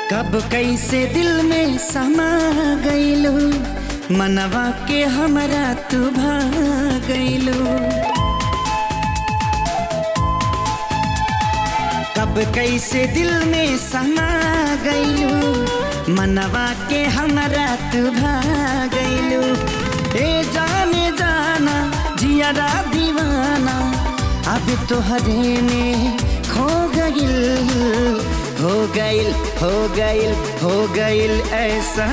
कब कैसे दिल में समा गइलो, मनवा के हमरा तू भागइलो। कब कैसे दिल में समा गइलो, मनवा के हमरा तू भागइलो। ए जाने जाना जियारा दीवाना, अब तोहरे में खो गइल, हो गइल हो गइल हो गइल ऐसन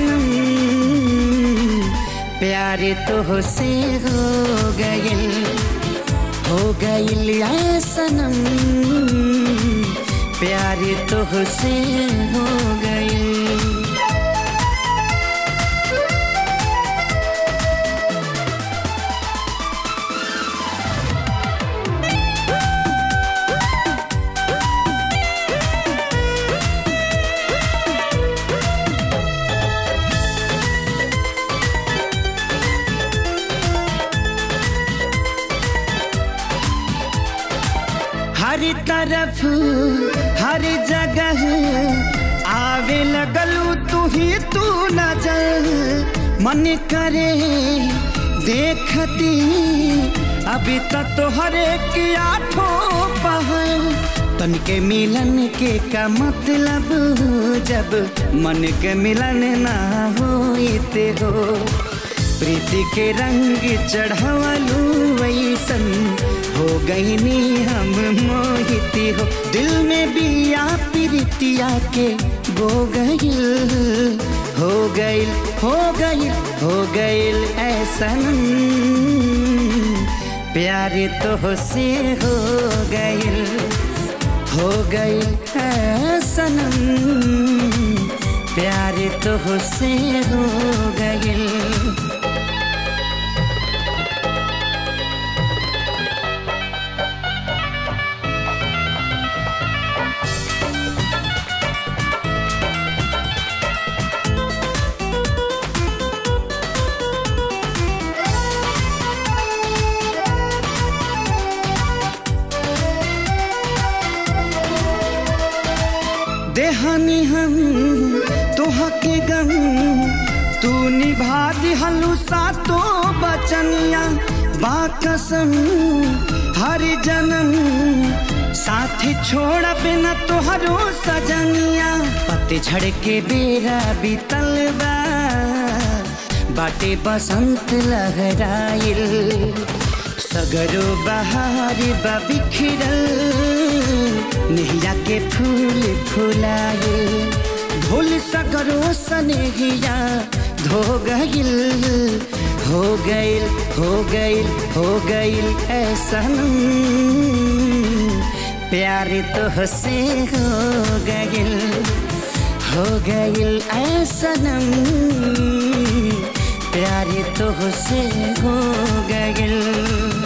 प्यार तोहसे हो गइल, हो गइल ऐसन प्यार तोहसे हो गइल। हर तरफ हर जगह आवे लगलू तू ही तू नजर, मन करे देखती अभी तक तोहरे की आठों पहर। तन के मिलन के का मतलब जब मन के मिलन ना होते हो, प्रीति के रंग चढ़ावलू वैसन हो गई नी हम मोहिती हो। दिल में बिया प्रीतिया के बो गइल, हो गइल हो गइल हो गइल ऐसन प्यार तोहसे हो गइल, हो गइल ऐसन प्यार तोहसे हो गइल। देहानी हम तोहा के गम, तू निभा दिहलू सातो बचनिया। बाकसम हर जन्म साथी छोड़ बिना तोहरो सजनिया। पतझड़ के बेरा बीतल बा, बाटे बसंत लहराइल, सगरो बहार बा बिखरल, नेहिया के फूल फुलाए। भूल सगरो सनेहिया धो गइल, हो गइल हो गइल हो गइल ऐसन प्यार तोहसे हो गइल, हो गइल ऐसन प्यार तोहसे हो गइल।